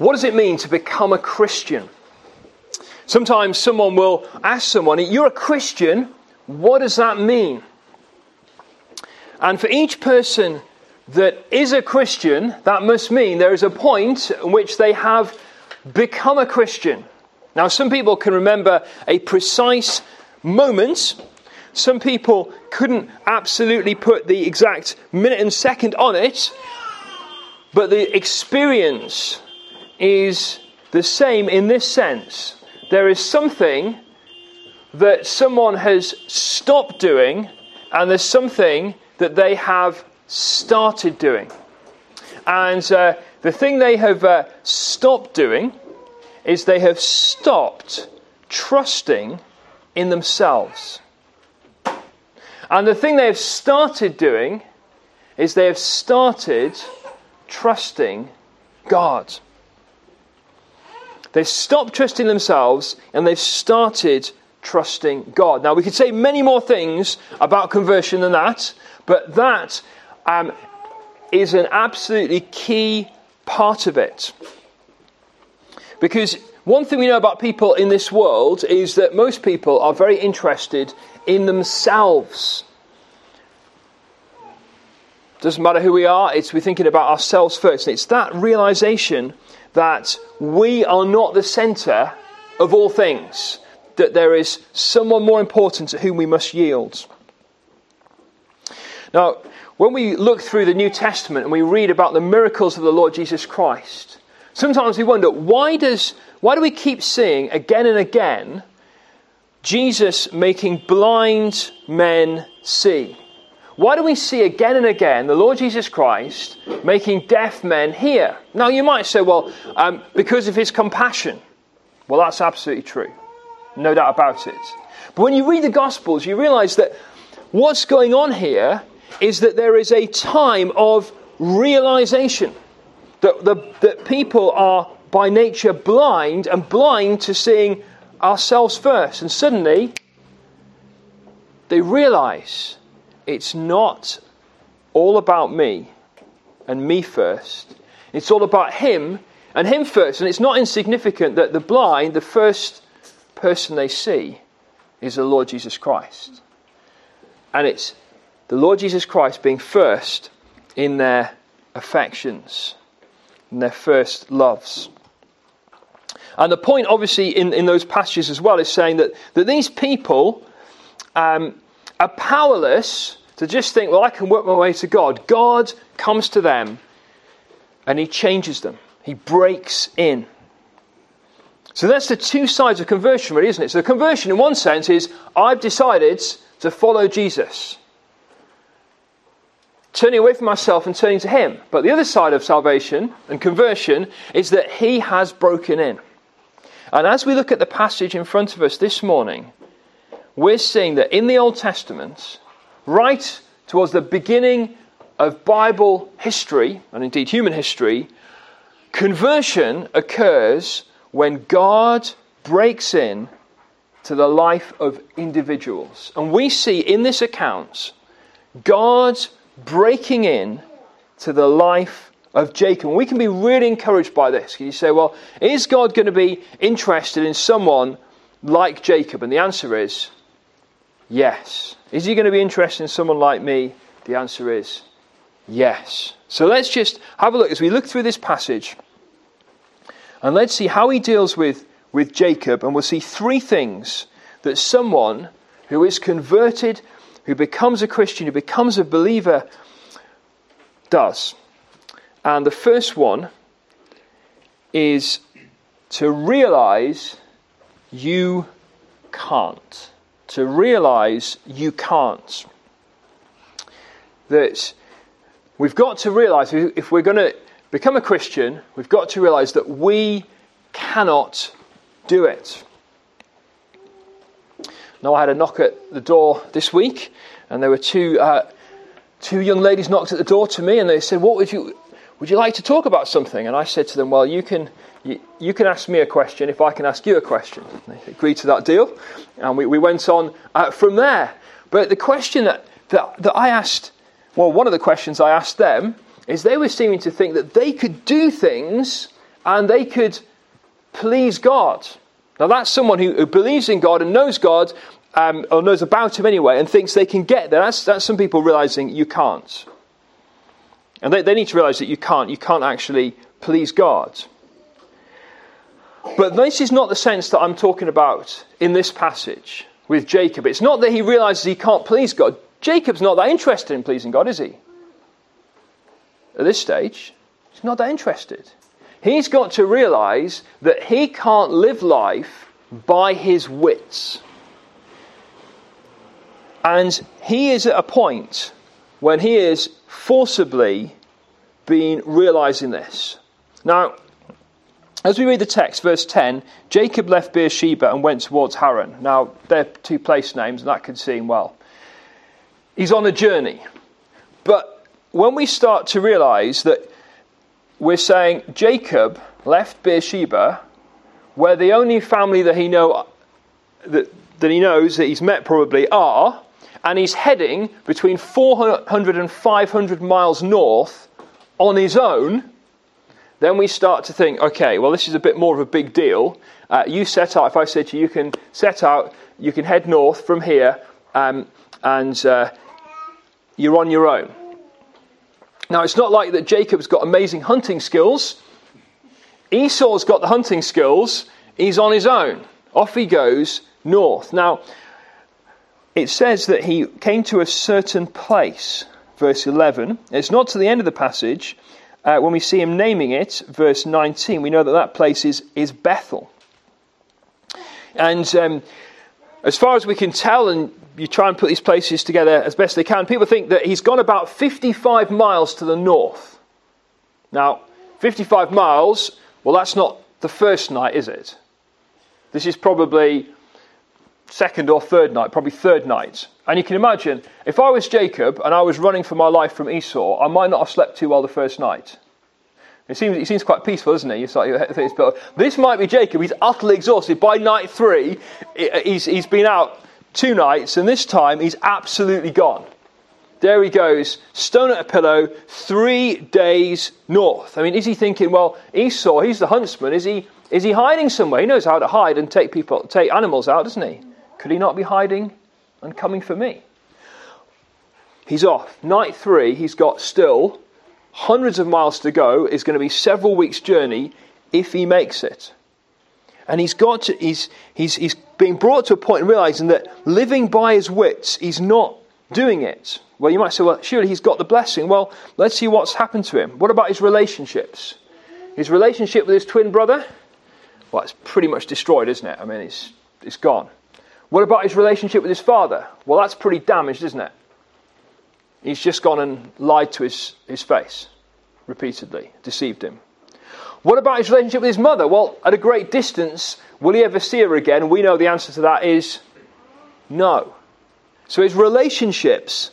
What does it mean to become a Christian? Sometimes someone will ask someone, you're a Christian, what does that mean? And for each person that is a Christian, that must mean there is a point in which they have become a Christian. Now, some people can remember a precise moment. Some people couldn't absolutely put the exact minute and second on it. But the experience is the same in this sense. There is something that someone has stopped doing, and there's something that they have started doing. And the thing they have stopped doing is they have stopped trusting in themselves. And the thing they have started doing is they have started trusting God. They've stopped trusting themselves and they've started trusting God. Now, we could say many more things about conversion than that, but that is an absolutely key part of it. Because one thing we know about people in this world is that most people are very interested in themselves. Doesn't matter who we are, we're thinking about ourselves first. And it's that realization that we are not the centre of all things, that there is someone more important to whom we must yield. Now, when we look through the New Testament and we read about the miracles of the Lord Jesus Christ, sometimes we wonder, why do we keep seeing again and again Jesus making blind men see? Why do we see again and again the Lord Jesus Christ making deaf men hear? Now you might say, well, because of his compassion. Well, that's absolutely true. No doubt about it. But when you read the Gospels, you realise that what's going on here is that there is a time of realisation. That people are by nature blind and blind to seeing ourselves first. And suddenly they realise it's not all about me and me first. It's all about him and him first. And it's not insignificant that the blind, the first person they see is the Lord Jesus Christ. And it's the Lord Jesus Christ being first in their affections, in their first loves. And the point, obviously, in those passages as well is saying that these people are powerless to just think, well, I can work my way to God. God comes to them and he changes them. He breaks in. So that's the two sides of conversion, really, isn't it? So the conversion, in one sense, is I've decided to follow Jesus, turning away from myself and turning to him. But the other side of salvation and conversion is that he has broken in. And as we look at the passage in front of us this morning, we're seeing that in the Old Testament, right towards the beginning of Bible history, and indeed human history, conversion occurs when God breaks in to the life of individuals. And we see in this account God breaking in to the life of Jacob. And we can be really encouraged by this. You say, well, is God going to be interested in someone like Jacob? And the answer is yes. Is he going to be interested in someone like me? The answer is yes. So let's just have a look as we look through this passage. And let's see how he deals with Jacob. And we'll see three things that someone who is converted, who becomes a Christian, who becomes a believer, does. And the first one is to realize you can't. To realize you can't. That we've got to realize, if we're going to become a Christian, we've got to realize that we cannot do it. Now, I had a knock at the door this week, and there were two young ladies knocked at the door to me, and they said, would you like to talk about something? And I said to them, well, you can ask me a question if I can ask you a question. They agreed to that deal, and we went on from there. But the question that I asked, well, one of the questions I asked them is they were seeming to think that they could do things and they could please God. Now that's someone who believes in God and knows God, or knows about him anyway, and thinks they can get there. That's some people realizing you can't. And they need to realize that you can't actually please God. But this is not the sense that I'm talking about in this passage with Jacob. It's not that he realizes he can't please God. Jacob's not that interested in pleasing God, is he? At this stage, he's not that interested. He's got to realize that he can't live life by his wits. And he is at a point when he is forcibly realizing this. Now, as we read the text, verse 10, Jacob left Beersheba and went towards Haran. Now, they're two place names, and that could seem, well, he's on a journey. But when we start to realize that we're saying Jacob left Beersheba, where the only family that he knows that he's met probably are, and he's heading between 400 and 500 miles north on his own, then we start to think, okay, well, this is a bit more of a big deal. You set out, if I said to you, you can set out, you can head north from here, and you're on your own. Now, it's not like that Jacob's got amazing hunting skills. Esau's got the hunting skills. He's on his own. Off he goes north. Now, it says that he came to a certain place, verse 11. It's not to the end of the passage. When we see him naming it, verse 19, we know that place is Bethel. And as far as we can tell, and you try and put these places together as best they can, people think that he's gone about 55 miles to the north. Now, 55 miles, well, that's not the first night, is it? This is probably second or third night, probably third night. And you can imagine, if I was Jacob and I was running for my life from Esau, I might not have slept too well the first night. He seems quite peaceful, doesn't he? This might be Jacob. He's utterly exhausted. By night 3, he's been out 2 nights, and this time he's absolutely gone. There he goes, stone at a pillow, 3 days north. I mean, is he thinking, well, Esau, he's the huntsman. Is he hiding somewhere? He knows how to hide and take animals out, doesn't he? Could he not be hiding and coming for me? He's off. Night 3, he's got still hundreds of miles to go. It's going to be several weeks' journey if he makes it. And he's being brought to a point in realizing that living by his wits, he's not doing it. Well, you might say, well, surely he's got the blessing. Well, let's see what's happened to him. What about his relationships? His relationship with his twin brother? Well, it's pretty much destroyed, isn't it? I mean, it's gone. What about his relationship with his father? Well, that's pretty damaged, isn't it? He's just gone and lied to his face repeatedly, deceived him. What about his relationship with his mother? Well, at a great distance, will he ever see her again? We know the answer to that is no. So his relationships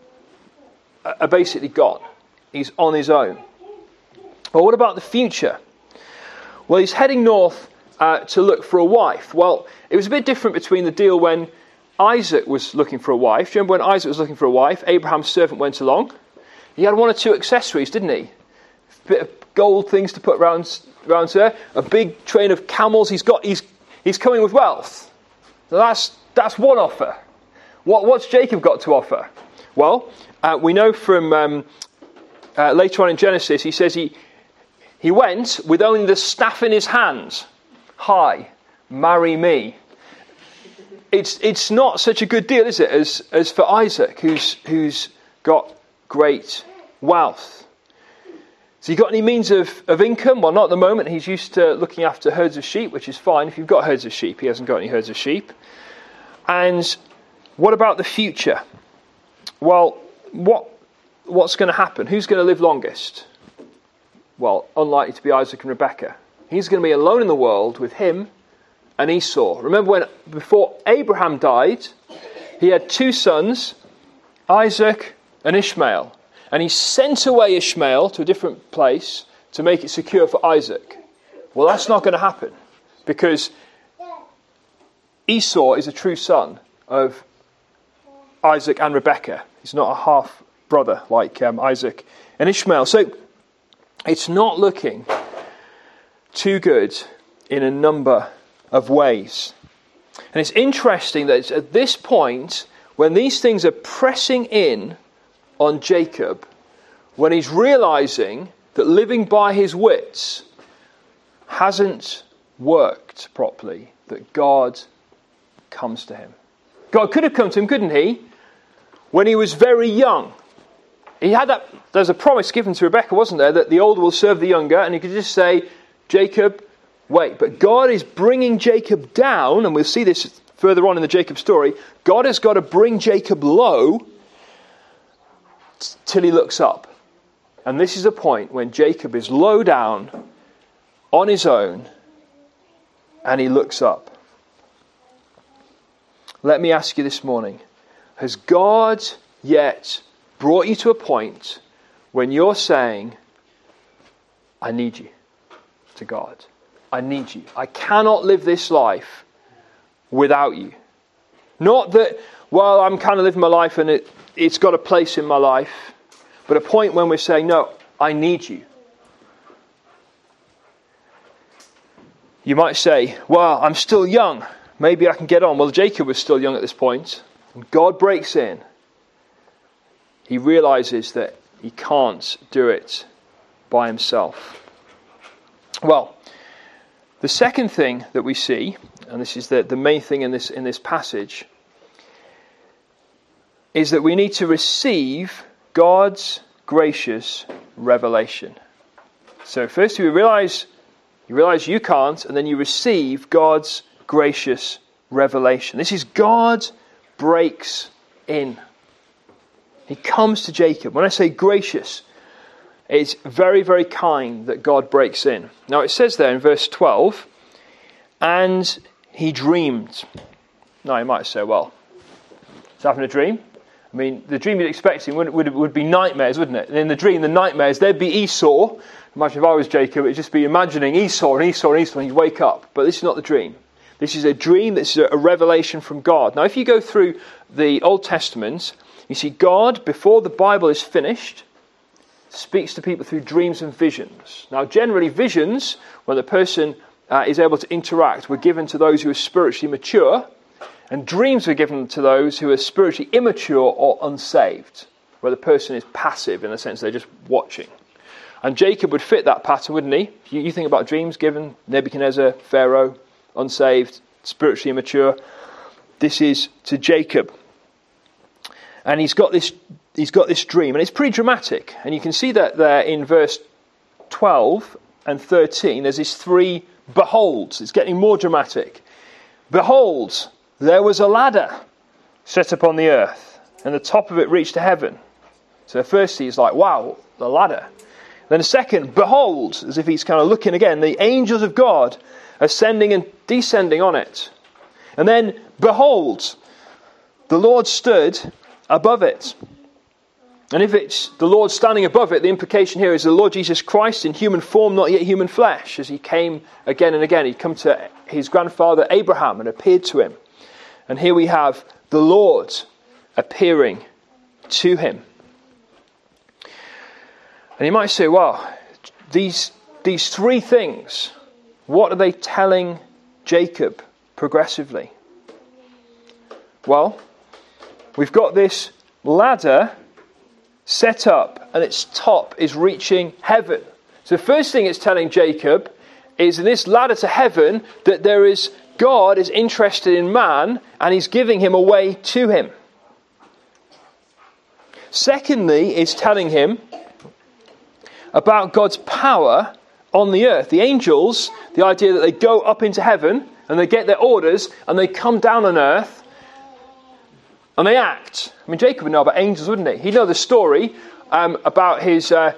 are basically gone. He's on his own. Well, what about the future? Well, he's heading north to look for a wife. Well, it was a bit different between the deal when Isaac was looking for a wife. Do you remember when Isaac was looking for a wife? Abraham's servant went along. He had 1 or 2 accessories, didn't he? A bit of gold things to put around her. A big train of camels. He's coming with wealth. So that's one offer. What's Jacob got to offer? Well, we know from later on in Genesis, he says he went with only the staff in his hand. Hi, marry me. It's not such a good deal, is it, as for Isaac, who's got great wealth. Has he got any means of income? Well, not at the moment. He's used to looking after herds of sheep, which is fine. If you've got herds of sheep, he hasn't got any herds of sheep. And what about the future? Well, what's going to happen? Who's going to live longest? Well, unlikely to be Isaac and Rebekah. He's going to be alone in the world with him and Esau. Remember before Abraham died, he had 2 sons, Isaac and Ishmael. And he sent away Ishmael to a different place to make it secure for Isaac. Well, that's not going to happen because Esau is a true son of Isaac and Rebekah. He's not a half brother like Isaac and Ishmael. So it's not looking too good in a number of ways. And it's interesting that it's at this point, when these things are pressing in on Jacob, when he's realizing that living by his wits hasn't worked properly, that God comes to him. God could have come to him, couldn't he? When he was very young. He had that, there's a promise given to Rebekah, wasn't there, that the older will serve the younger, and he could just say, Jacob, wait. But God is bringing Jacob down, and we'll see this further on in the Jacob story. God has got to bring Jacob low till he looks up. And this is a point when Jacob is low down on his own and he looks up. Let me ask you this morning, has God yet brought you to a point when you're saying, I need you, to God? I need you. I cannot live this life without you. Not that, well, I'm kind of living my life and it's got a place in my life, but a point when we're saying, no, I need you. You might say, well, I'm still young. Maybe I can get on. Well, Jacob was still young at this point. And God breaks in. He realizes that he can't do it by himself. Well, the second thing that we see, and this is the main thing in this passage, is that we need to receive God's gracious revelation. So first you realize you can't, and then you receive God's gracious revelation. This is God breaks in. He comes to Jacob. When I say gracious, it's very, very kind that God breaks in. Now it says there in verse 12, and he dreamed. Now you might say, well, he's having a dream. I mean, the dream you'd expect him would be nightmares, wouldn't it? And in the dream, the nightmares, there'd be Esau. Imagine if I was Jacob, it'd just be imagining Esau and Esau and Esau, and you'd wake up. But this is not the dream. This is a dream, this is a revelation from God. Now, if you go through the Old Testament, you see God, before the Bible is finished, speaks to people through dreams and visions. Now, generally, visions, when the person is able to interact, were given to those who are spiritually mature, and dreams were given to those who are spiritually immature or unsaved, where the person is passive in the sense they're just watching. And Jacob would fit that pattern, wouldn't he? You think about dreams given Nebuchadnezzar, Pharaoh, unsaved, spiritually immature. This is to Jacob. And he's got this dream, and it's pretty dramatic. And you can see that there in verse 12 and 13, there's these three beholds. It's getting more dramatic. Behold, there was a ladder set upon the earth, and the top of it reached to heaven. So first he's like, wow, the ladder. Then a second, behold, as if he's kind of looking again, the angels of God ascending and descending on it. And then, behold, the Lord stood above it. And if it's the Lord standing above it, the implication here is the Lord Jesus Christ in human form, not yet human flesh, as he came again and again. He'd come to his grandfather Abraham and appeared to him. And here we have the Lord appearing to him. And you might say, well, these three things, what are they telling Jacob progressively? Well, we've got this ladder set up and its top is reaching heaven. So the first thing it's telling Jacob is in this ladder to heaven that God is interested in man and he's giving him a way to him. Secondly, it's telling him about God's power on the earth. The angels, the idea that they go up into heaven and they get their orders and they come down on earth and they act. I mean, Jacob would know about angels, wouldn't he? He'd know the story about his, get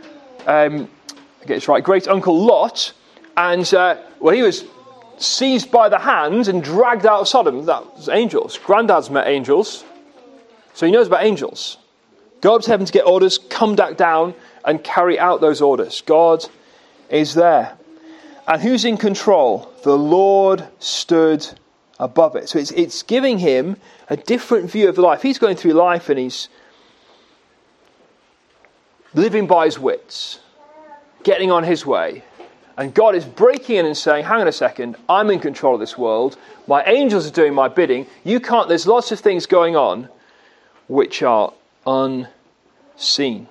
this right, great uncle Lot. And he was seized by the hands and dragged out of Sodom. That was angels. Granddad's met angels, so he knows about angels. Go up to heaven to get orders, come back down and carry out those orders. God is there. And who's in control? The Lord stood above it. So it's giving him a different view of life. He's going through life and he's living by his wits, getting on his way. And God is breaking in and saying, hang on a second, I'm in control of this world. My angels are doing my bidding. You can't, there's lots of things going on which are unseen.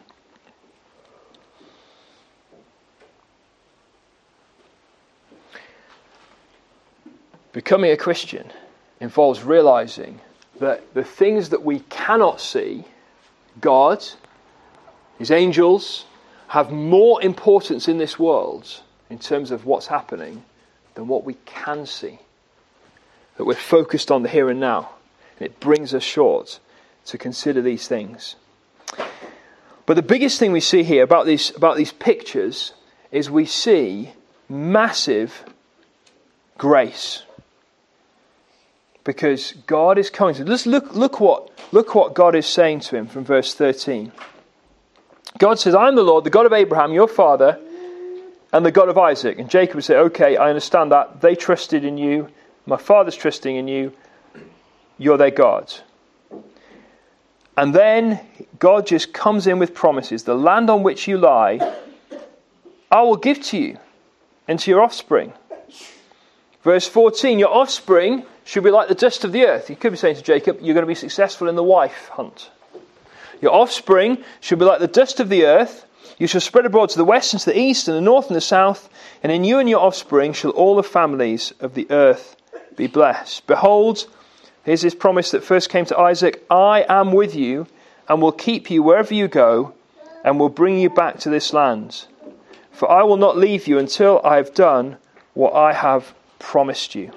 Becoming a Christian involves realizing that the things that we cannot see, God, His angels, have more importance in this world in terms of what's happening than what we can see. That we're focused on the here and now. And it brings us short to consider these things. But the biggest thing we see here about these pictures is we see massive grace. Because God is coming to him. Let's look what God is saying to him from verse 13. God says, I am the Lord, the God of Abraham, your father, and the God of Isaac. And Jacob would say, okay, I understand that. They trusted in you. My father's trusting in you. You're their God. And then God just comes in with promises. The land on which you lie, I will give to you and to your offspring. Verse 14, your offspring should be like the dust of the earth. He could be saying to Jacob, you're going to be successful in the wife hunt. Your offspring should be like the dust of the earth. You shall spread abroad to the west and to the east and the north and the south. And in you and your offspring shall all the families of the earth be blessed. Behold, here's his promise that first came to Isaac. I am with you and will keep you wherever you go and will bring you back to this land. For I will not leave you until I have done what I have promised you.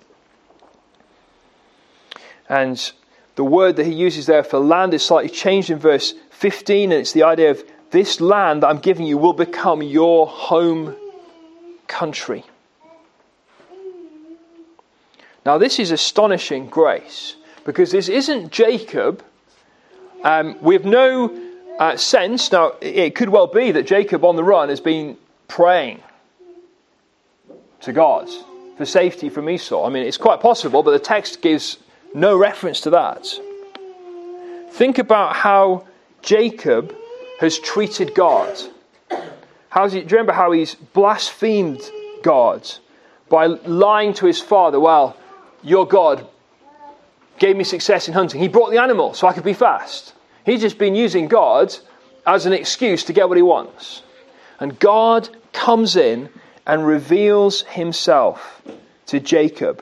And the word that he uses there for land is slightly changed in verse 15, and it's the idea of this land that I'm giving you will become your home country. Now this is astonishing grace, because this isn't Jacob. We have no sense. Now it could well be that Jacob on the run has been praying to God for safety from Esau. I mean, it's quite possible, but the text gives no reference to that. Think about how Jacob has treated God. Do you remember how he's blasphemed God by lying to his father? Well, your God gave me success in hunting. He brought the animal so I could be fast. He's just been using God as an excuse to get what he wants. And God comes in and reveals himself to Jacob.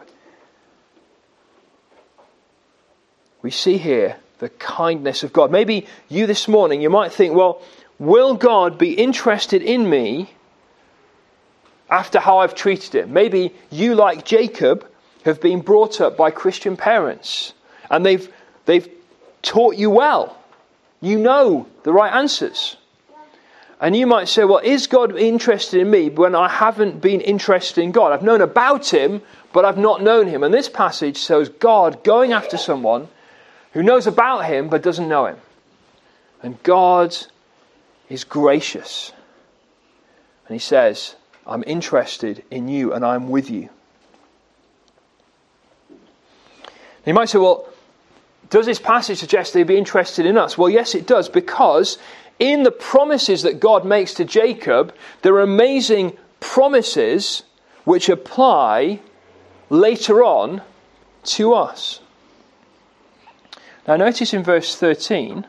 We see here the kindness of God. Maybe you this morning, you might think, well, will God be interested in me after how I've treated him? Maybe you, like Jacob, have been brought up by Christian parents and they've taught you well. You know the right answers. And you might say, well, is God interested in me when I haven't been interested in God? I've known about him, but I've not known him. And this passage shows God going after someone who knows about him but doesn't know him. And God is gracious. And he says, I'm interested in you and I'm with you. And you might say, well, does this passage suggest they'd be interested in us? Well, yes, it does, because in the promises that God makes to Jacob, there are amazing promises which apply later on to us. Now notice in verse 13,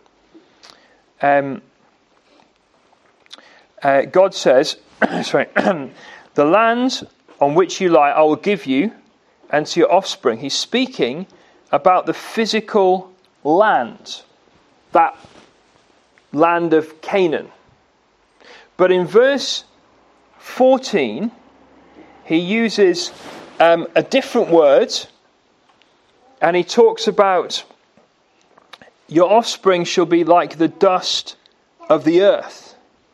God says, the land on which you lie I will give you and to your offspring. He's speaking about the physical land, that land of Canaan. But in verse 14, he uses a different word, and he talks about your offspring shall be like the dust of the earth.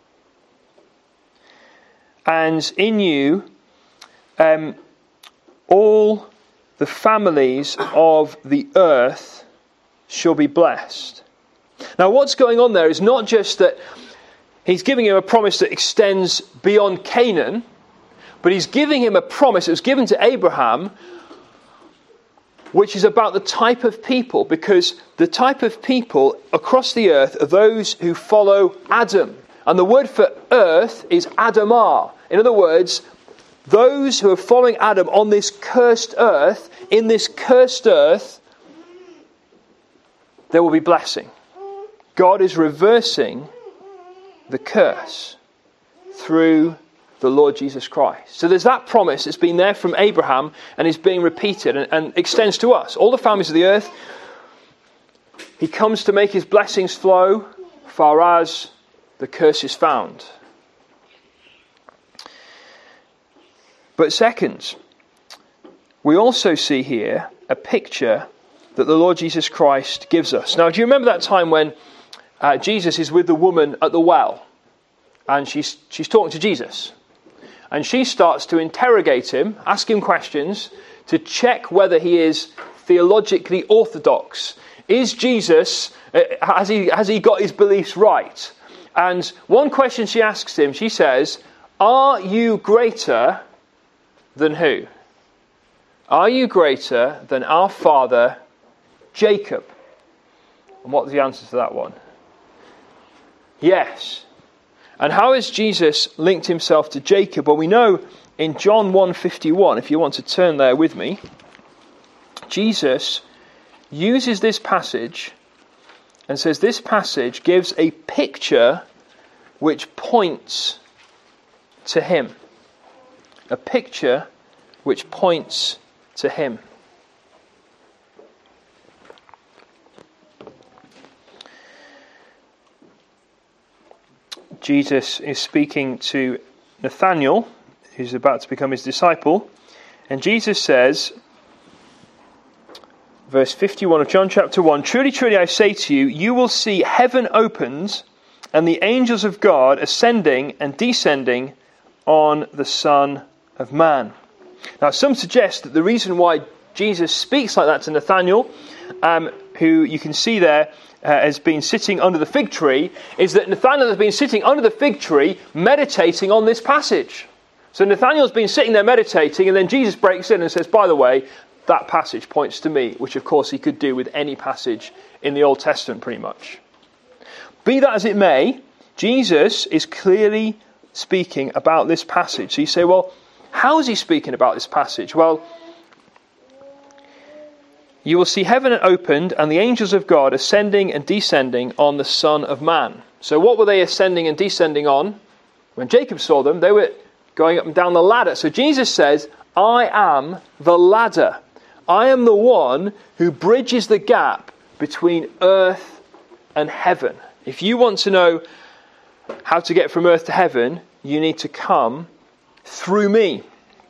And in you, all the families of the earth shall be blessed. Now what's going on there is not just that he's giving him a promise that extends beyond Canaan, but he's giving him a promise that was given to Abraham, which is about the type of people, because the type of people across the earth are those who follow Adam. And the word for earth is Adamah. In other words, those who are following Adam on this cursed earth, in this cursed earth, there will be blessing. God is reversing the curse through the Lord Jesus Christ. So there's that promise that's been there from Abraham and is being repeated and extends to us. All the families of the earth, he comes to make his blessings flow far as the curse is found. But second, we also see here a picture that the Lord Jesus Christ gives us. Now, do you remember that time when Jesus is with the woman at the well? And she's talking to Jesus. And she starts to interrogate him, ask him questions, to check whether he is theologically orthodox. Is Jesus, has he got his beliefs right? And one question she asks him, she says, "Are you greater than who? Are you greater than our father Jacob?" And what's the answer to that one? Yes. And how has Jesus linked himself to Jacob? Well, we know in John 1:51, if you want to turn there with me, Jesus uses this passage and says this passage gives a picture which points to him. A picture which points to him. Jesus is speaking to Nathanael, who's about to become his disciple, and Jesus says, verse 51 of John chapter 1, "Truly, truly, I say to you, you will see heaven opened and the angels of God ascending and descending on the Son of Man." Now, some suggest that the reason why Jesus speaks like that to Nathanael, who you can see there has been sitting under the fig tree, is that Nathanael has been sitting under the fig tree meditating on this passage. So Nathanael's been sitting there meditating, and then Jesus breaks in and says, "By the way, that passage points to me," which of course he could do with any passage in the Old Testament pretty much. Be that as it may, Jesus is clearly speaking about this passage. So you say, well, how is he speaking about this passage? Well, you will see heaven opened and the angels of God ascending and descending on the Son of Man. So what were they ascending and descending on? When Jacob saw them, they were going up and down the ladder. So Jesus says, "I am the ladder. I am the one who bridges the gap between earth and heaven." If you want to know how to get from earth to heaven, you need to come through me.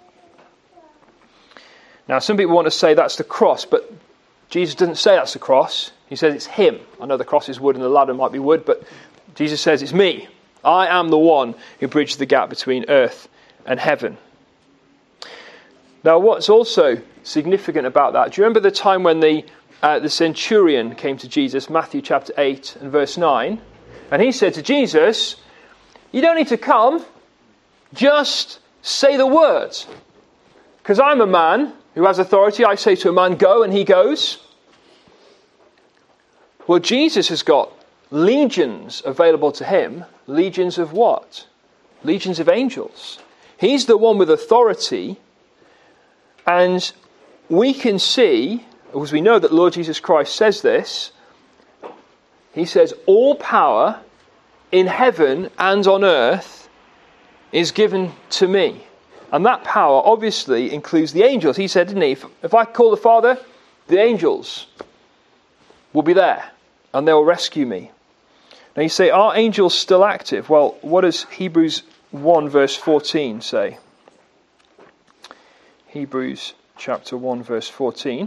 Now, some people want to say that's the cross, but Jesus doesn't say that's the cross. He says it's him. I know the cross is wood and the ladder might be wood, but Jesus says it's me. I am the one who bridges the gap between earth and heaven. Now, what's also significant about that, do you remember the time when the centurion came to Jesus, Matthew chapter 8 and verse 9, and he said to Jesus, "You don't need to come, just say the words. Because I'm a man who has authority. I say to a man, go, and he goes." Well, Jesus has got legions available to him. Legions of what? Legions of angels. He's the one with authority. And we can see, as we know that Lord Jesus Christ says this, he says, "All power in heaven and on earth is given to me." And that power obviously includes the angels. He said, didn't he, if I call the Father, the angels will be there and they will rescue me. Now you say, are angels still active? Well, what does Hebrews 1 verse 14 say? Hebrews chapter 1 verse 14.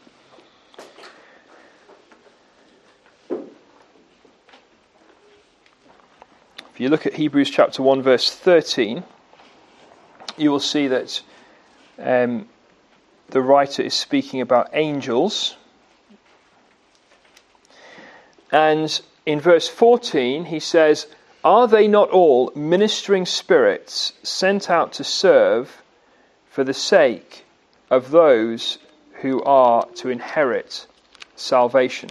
If you look at Hebrews chapter 1 verse 13, you will see that the writer is speaking about angels. And in verse 14 he says, "Are they not all ministering spirits sent out to serve for the sake of those who are to inherit salvation?"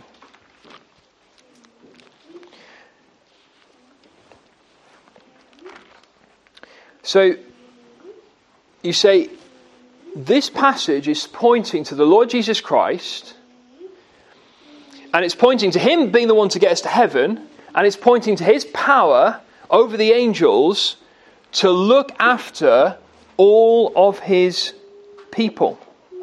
So you say, this passage is pointing to the Lord Jesus Christ, and it's pointing to him being the one to get us to heaven, and it's pointing to his power over the angels to look after all of his people.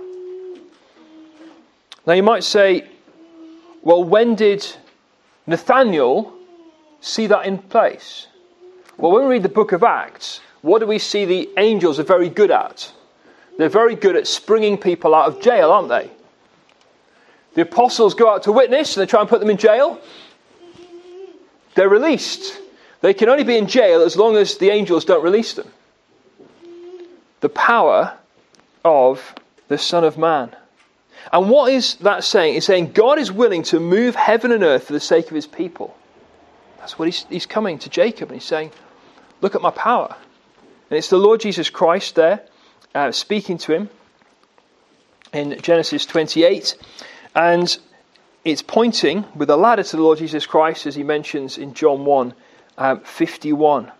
Now you might say, well, when did Nathaniel see that in place? Well, when we read the book of Acts, what do we see the angels are very good at? They're very good at springing people out of jail, aren't they? The apostles go out to witness and they try and put them in jail. They're released. They can only be in jail as long as the angels don't release them. The power of the Son of Man. And what is that saying? It's saying God is willing to move heaven and earth for the sake of his people. That's what he's coming to Jacob and he's saying, look at my power. And it's the Lord Jesus Christ there speaking to him in Genesis 28. And it's pointing with a ladder to the Lord Jesus Christ, as he mentions in John 1, 51.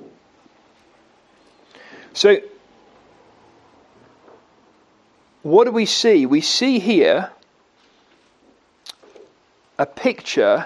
So, what do we see? We see here a picture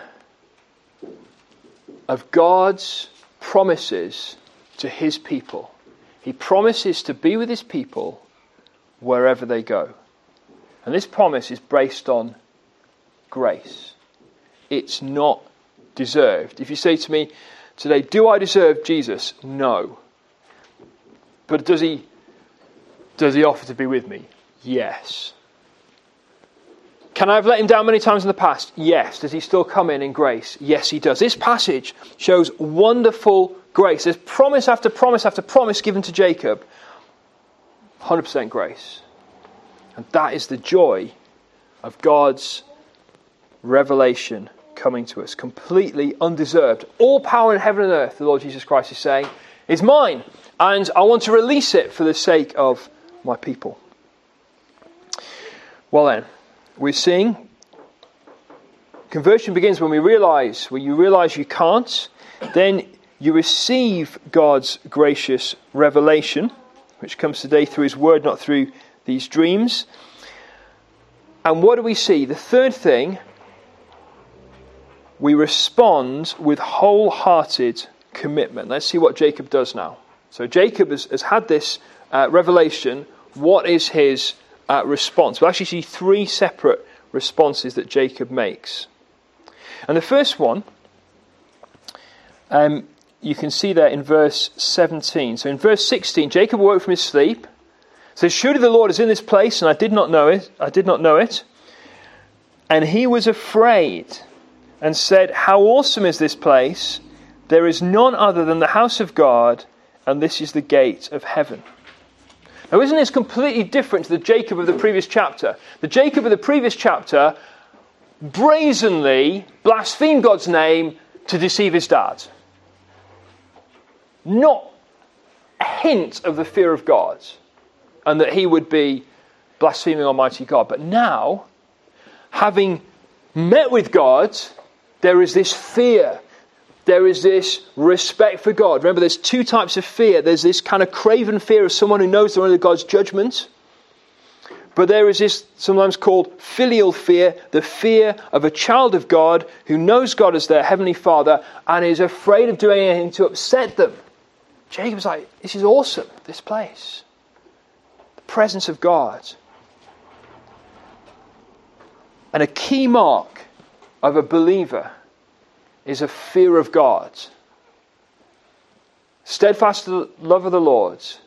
of God's promises to his people. He promises to be with his people wherever they go. And this promise is based on grace. It's not deserved. If you say to me today, do I deserve Jesus? No. But does he offer to be with me? Yes. Can I have let him down many times in the past? Yes. Does he still come in grace? Yes, he does. This passage shows wonderful grace. There's promise after promise after promise given to Jacob. 100% grace. And that is the joy of God's revelation coming to us. Completely undeserved. All power in heaven and earth, the Lord Jesus Christ is saying, is mine. And I want to release it for the sake of my people. Well then, we're seeing conversion begins when you realize you can't. Then you receive God's gracious revelation, which comes today through his word, not through these dreams. And what do we see? The third thing, we respond with wholehearted commitment. Let's see what Jacob does now. So Jacob has had this revelation. What is his response? We'll actually see three separate responses that Jacob makes. And the first one, you can see there in verse 17. So in verse 16, Jacob awoke from his sleep. Says, surely the Lord is in this place, and I did not know it. And he was afraid and said, how awesome is this place? There is none other than the house of God, and this is the gate of heaven. Now, isn't this completely different to the Jacob of the previous chapter? The Jacob of the previous chapter brazenly blasphemed God's name to deceive his dad. Not a hint of the fear of God, and that he would be blaspheming Almighty God. But now, having met with God, there is this fear. There is this respect for God. Remember, there's two types of fear. There's this kind of craven fear of someone who knows they're under God's judgment. But there is this sometimes called filial fear, the fear of a child of God who knows God as their heavenly Father and is afraid of doing anything to upset them. Jacob's like, this is awesome, this place. The presence of God. And a key mark of a believer is a fear of God. Steadfast love of the Lord is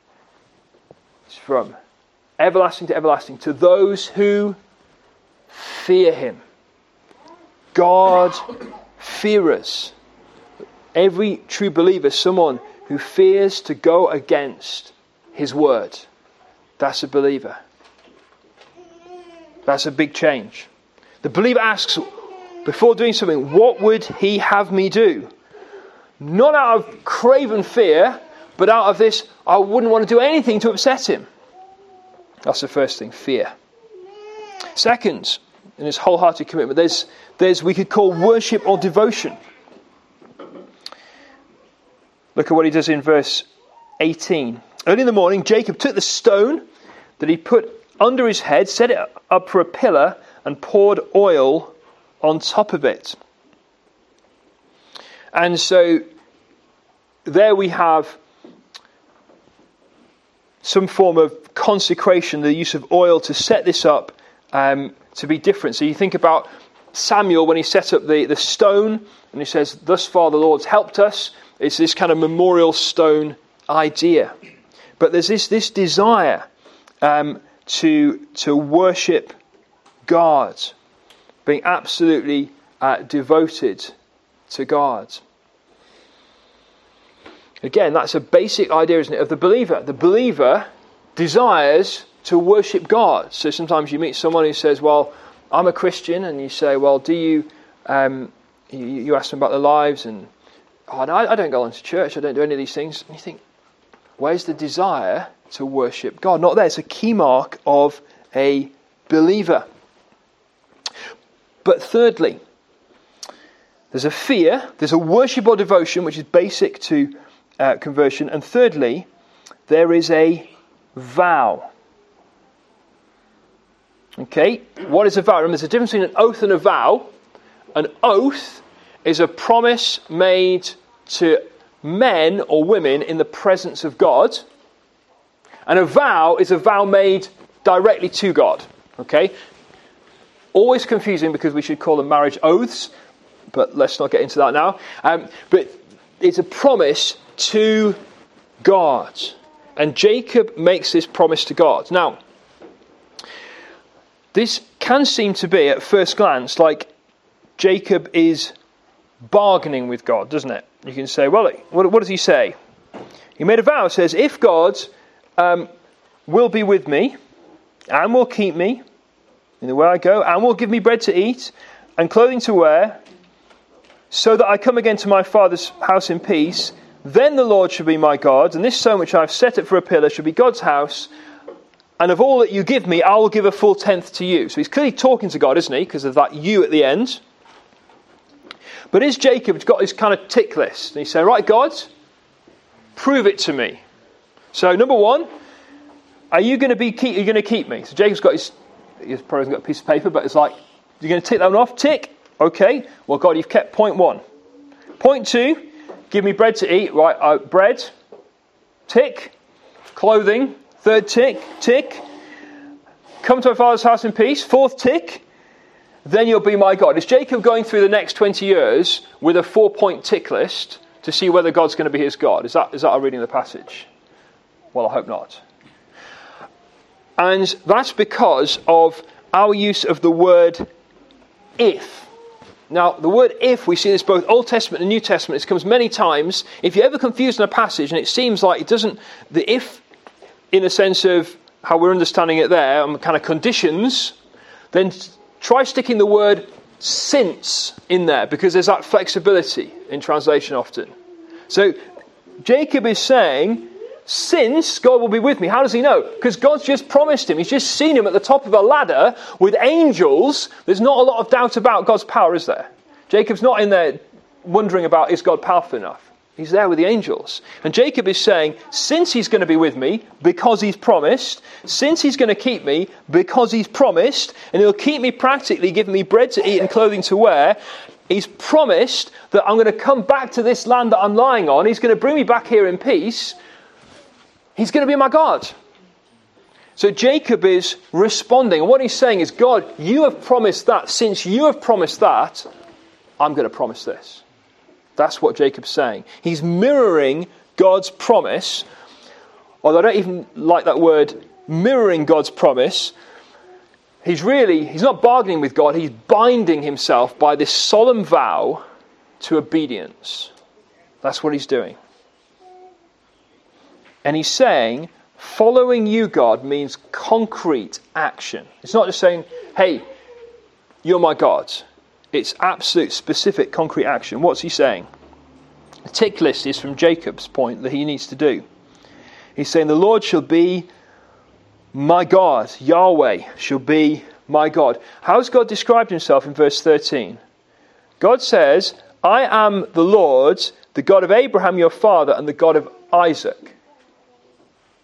from everlasting to everlasting to those who fear him. God fearers. Every true believer is someone who fears to go against his word. That's a believer. That's a big change. The believer asks, before doing something, what would he have me do? Not out of craven fear, but out of this, I wouldn't want to do anything to upset him. That's the first thing, fear. Second, in this wholehearted commitment, there's we could call worship or devotion. Look at what he does in verse 18. Early in the morning, Jacob took the stone that he put under his head, set it up for a pillar, and poured oil on top of it. And so there we have some form of consecration, the use of oil to set this up to be different. So you think about Samuel when he set up the stone, and he says, "Thus far the Lord's helped us." It's this kind of memorial stone idea. But there's this desire to worship God, being absolutely devoted to God. Again, that's a basic idea, isn't it, of the believer. The believer desires to worship God. So sometimes you meet someone who says, "Well, I'm a Christian," and you say, "Well, do you?" You ask them about their lives, and no, I don't go into church. I don't do any of these things. And you think, where's the desire to worship God? Not there. It's a key mark of a believer. But thirdly, there's a fear, there's a worship or devotion, which is basic to conversion. And thirdly, there is a vow. Okay, what is a vow? Remember, there's a difference between an oath and a vow. An oath is a promise made to men or women in the presence of God. And a vow is a vow made directly to God. Okay? Always confusing because we should call them marriage oaths. But let's not get into that now. But it's a promise to God. And Jacob makes this promise to God. Now, this can seem to be, at first glance, like Jacob is bargaining with God, doesn't it? You can say, well, what does he say? He made a vow. It says, if God will be with me and will keep me in the way I go and will give me bread to eat and clothing to wear so that I come again to my father's house in peace, then the Lord shall be my God, and this stone which I have set it for a pillar shall be God's house, and of all that you give me, I will give a full tenth to you. So he's clearly talking to God, isn't he? Because of that you at the end. But is Jacob got his kind of tick list? And he said, right, God, prove it to me. So number one, are you going to keep me? So Jacob's got he's probably got a piece of paper, but it's like, you're going to tick that one off? Tick. Okay. Well, God, you've kept point one. Point two, give me bread to eat. Right, bread. Tick. Clothing. Third tick. Tick. Come to my father's house in peace. Fourth tick. Then you'll be my God. Is Jacob going through the next 20 years with a 4-point tick list to see whether God's going to be his God? Is that our reading of the passage? Well, I hope not. And that's because of our use of the word if. Now, the word if, we see this both Old Testament and New Testament. It comes many times. If you're ever confused in a passage and it seems like it doesn't, the if, in the sense of how we're understanding it there, and kind of conditions, then try sticking the word since in there, because there's that flexibility in translation often. So Jacob is saying, since God will be with me. How does he know? Because God's just promised him. He's just seen him at the top of a ladder with angels. There's not a lot of doubt about God's power, is there? Jacob's not in there wondering about, is God powerful enough? He's there with the angels. And Jacob is saying, since he's going to be with me, because he's promised, since he's going to keep me, because he's promised, and he'll keep me practically, giving me bread to eat and clothing to wear, he's promised that I'm going to come back to this land that I'm lying on. He's going to bring me back here in peace. He's going to be my God. So Jacob is responding. And what he's saying is, God, you have promised that. Since you have promised that, I'm going to promise this. That's what Jacob's saying. He's mirroring God's promise. Although I don't even like that word, mirroring God's promise. He's not bargaining with God. He's binding himself by this solemn vow to obedience. That's what he's doing. And he's saying, following you, God, means concrete action. It's not just saying, hey, you're my God. It's absolute, specific, concrete action. What's he saying? The tick list is from Jacob's point that he needs to do. He's saying, the Lord shall be my God. Yahweh shall be my God. How has God described himself in verse 13? God says, I am the Lord, the God of Abraham your father, and the God of Isaac.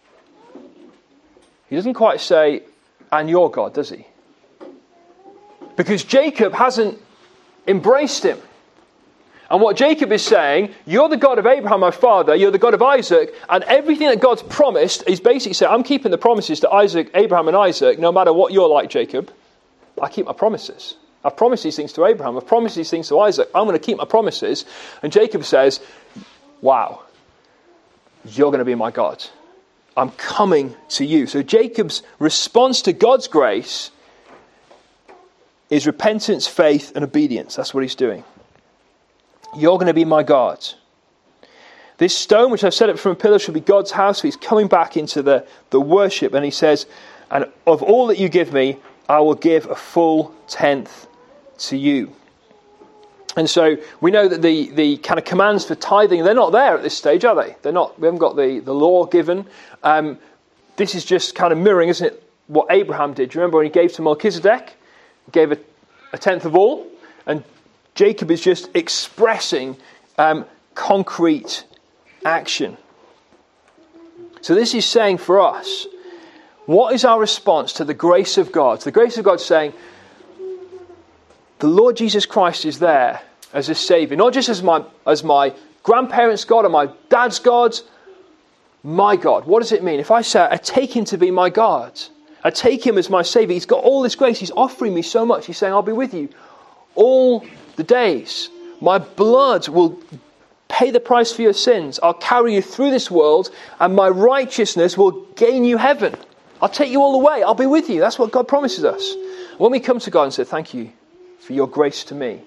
He doesn't quite say, and your God, does he? Because Jacob hasn't embraced him. And what Jacob is saying, you're the God of Abraham, my father, you're the God of Isaac, and everything that God's promised is basically saying, I'm keeping the promises to Abraham and Isaac, no matter what you're like, Jacob. I keep my promises. I've promised these things to Abraham, I've promised these things to Isaac, I'm going to keep my promises. And Jacob says, wow, you're going to be my God. I'm coming to you. So Jacob's response to God's grace is repentance, faith, and obedience. That's what he's doing. You're going to be my God. This stone which I've set up from a pillar shall be God's house. So he's coming back into the worship, and he says, and of all that you give me, I will give a full tenth to you. And so we know that the kind of commands for tithing, they're not there at this stage, are they? They're not. We haven't got the law given. This is just kind of mirroring, isn't it, what Abraham did. Do you remember when he gave to Melchizedek? He gave a tenth of all. And Jacob is just expressing concrete action. So this is saying for us, what is our response to the grace of God? The grace of God saying, the Lord Jesus Christ is there as a Saviour, not just as my grandparents' God or my dad's God, my God. What does it mean? If I say, I take him to be my God, I take him as my Saviour, he's got all this grace, he's offering me so much, he's saying, I'll be with you all the days. My blood will pay the price for your sins. I'll carry you through this world, and my righteousness will gain you heaven. I'll take you all the way. I'll be with you. That's what God promises us. When we come to God and say, thank you for your grace to me,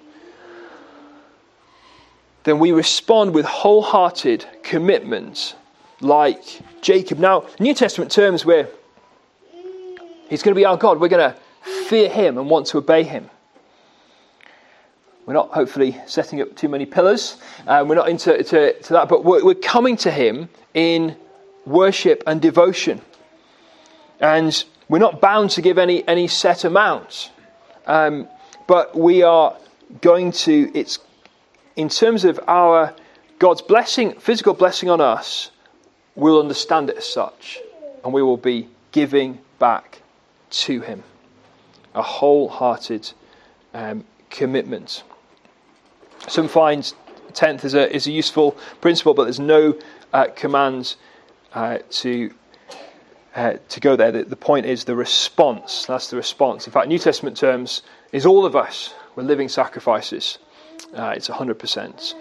then we respond with wholehearted commitment like Jacob. Now, New Testament terms, where he's going to be our God, we're going to fear him and want to obey him. We're not hopefully setting up too many pillars. We're not into that, but we're coming to him in worship and devotion. And we're not bound to give any set amount. But we are going to, it's in terms of our God's blessing, physical blessing on us, we'll understand it as such. And we will be giving back to him. A wholehearted commitment. Some find tenth is a useful principle, but there's no command to go there. The point is the response. That's the response. In fact, New Testament terms is all of us. We're living sacrifices. It's 100%.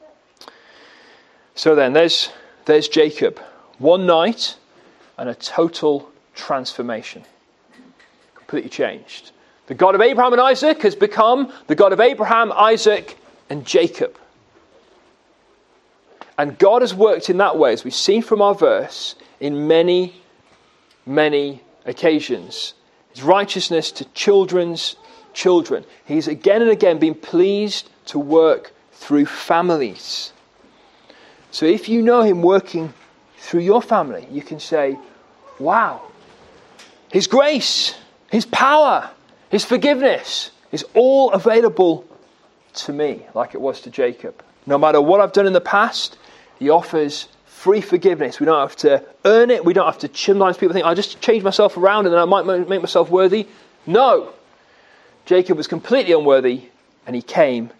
So then, there's Jacob. One night and a total transformation. Completely changed. The God of Abraham and Isaac has become the God of Abraham, Isaac, and Jacob. And God has worked in that way, as we've seen from our verse, in many, many occasions. His righteousness to children's children. He's again and again been pleased to work through families. So if you know him working through your family, you can say, wow, his grace, his power, his forgiveness is all available to me, like it was to Jacob. No matter what I've done in the past, he offers free forgiveness. We don't have to earn it. We don't have to. Sometimes people think, I'll just change myself around and then I might make myself worthy. No. Jacob was completely unworthy and he came.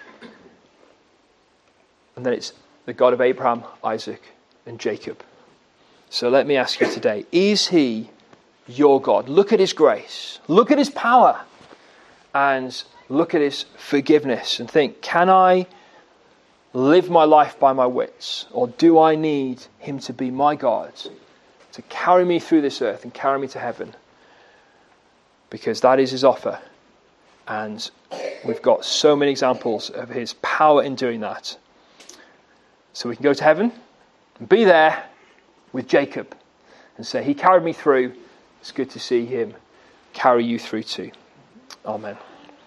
And then it's the God of Abraham, Isaac, and Jacob. So let me ask you today, is he your God? Look at his grace. Look at his power. And look at his forgiveness and think, can I live my life by my wits? Or do I need him to be my God, to carry me through this earth and carry me to heaven? Because that is his offer. And we've got so many examples of his power in doing that. So we can go to heaven and be there with Jacob and say, he carried me through. It's good to see him carry you through too. Amen.